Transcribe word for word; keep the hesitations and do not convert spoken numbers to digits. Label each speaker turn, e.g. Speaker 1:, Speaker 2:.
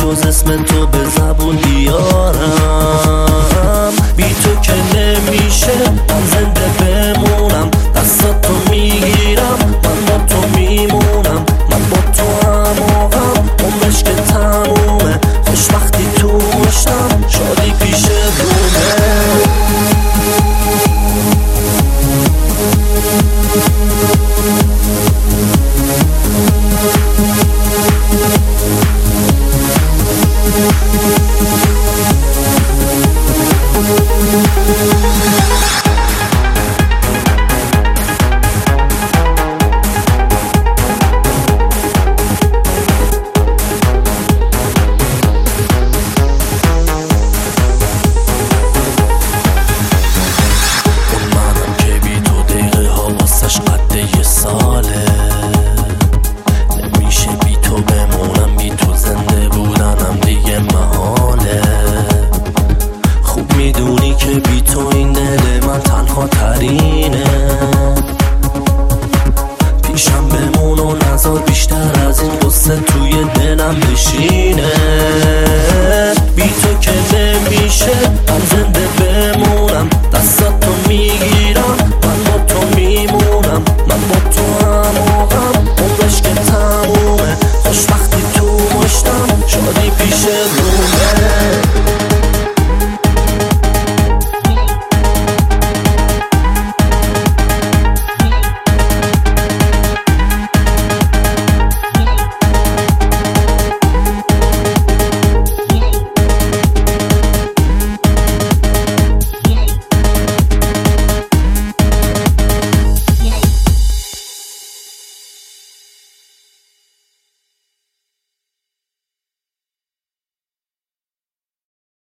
Speaker 1: جز اسم تو به زبون بیارم. بی تو که نمیشه من زنده بمونم، دستاتو میگیرم من با تو میمونم. من با تو هماهم عمرش که تمومه، خوشبختی تو مشتم شادی پیش رومه. نمیشه بی تو بمونم، بی تو زنده بودنم دیگه محاله. خوب میدونی که بی تو این دل من تنها ترینه. پیشم بمون و نذار بیشتر از این قصه توی دلم بشینه.